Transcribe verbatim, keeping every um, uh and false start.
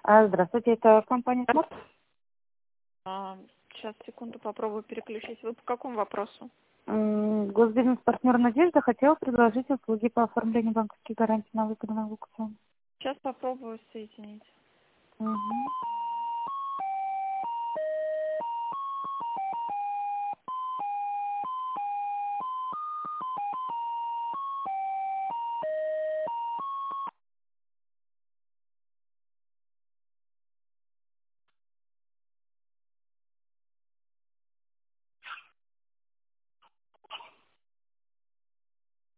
А, здравствуйте, это компания «Смарт». А, сейчас, секунду, попробую переключить. Вы по какому вопросу? М, Госбизнес-партнер «Надежда» хотел предложить услуги по оформлению банковских гарантий на выгодном аукционе. Сейчас попробую соединить. Мгм.